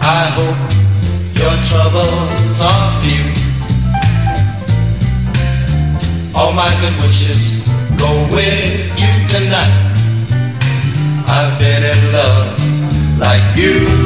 I hope your troubles are few. All my good wishes go with you tonight. I've been in love like you.